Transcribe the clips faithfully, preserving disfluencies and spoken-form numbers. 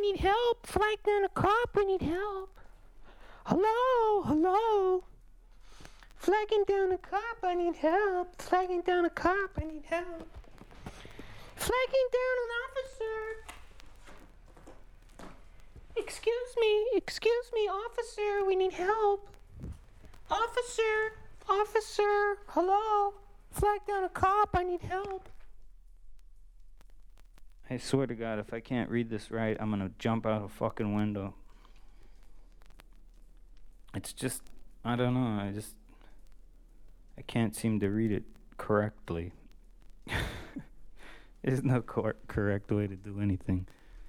need help. Flag down a cop, we need help. Hello, hello. Flagging down a cop, I need help. Flagging down a cop, I need help. Flagging down an officer. Excuse me, excuse me, officer, we need help. Officer, officer, hello. Flag down a cop, I need help. I swear to God, if I can't read this right, I'm gonna jump out a fucking window. It's just, I don't know, I just, I can't seem to read it correctly. There's no cor- correct way to do anything.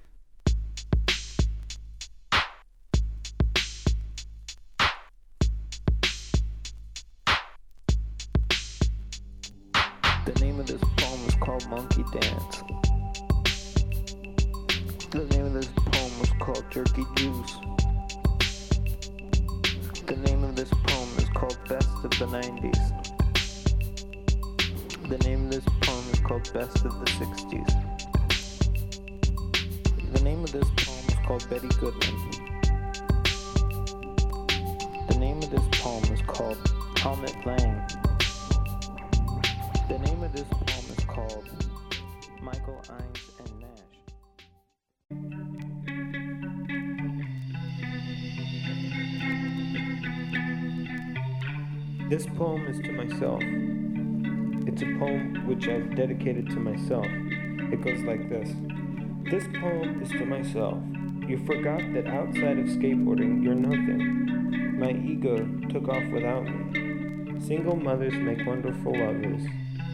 The name of this poem is called Monkey Dance. The name of this poem is called Jerky Juice. The name of this poem is called Best of the nineties. The name of this poem is called Best of the sixties. The name of this poem is called Betty Goodman. The name of this poem is called Helmut Lang. The name of this poem is called Michael Inez and Nash. This poem is to myself. It's a poem which I've dedicated to myself. It goes like this. This poem is to myself. You forgot that outside of skateboarding, you're nothing. My ego took off without me. Single mothers make wonderful lovers.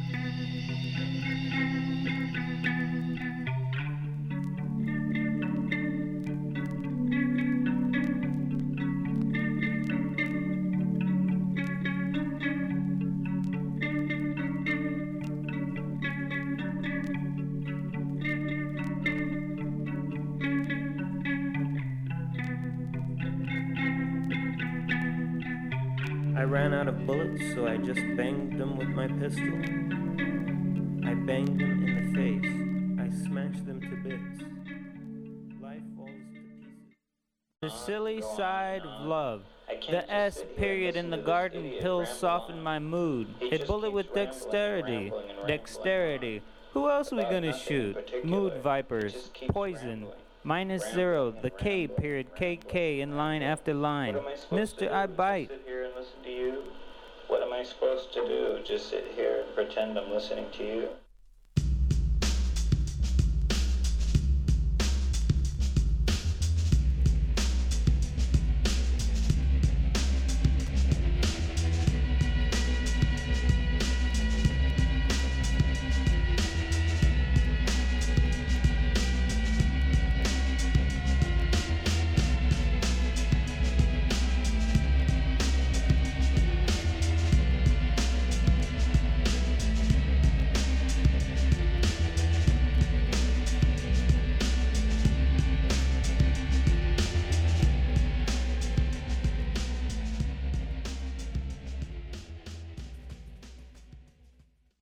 I ran out of bullets, so I just banged them with my pistol. I banged them in the face. I smashed them to bits. Life falls to pieces. The silly side of love. The S period in the garden pills soften my mood. Hit bullet with dexterity. Dexterity. Who else are we gonna shoot? Mood vipers. Poison. Minus zero. The K period. K K in line after line. Mister I bite. Sit here and listen to you? What am I supposed to do? Just sit here and pretend I'm listening to you?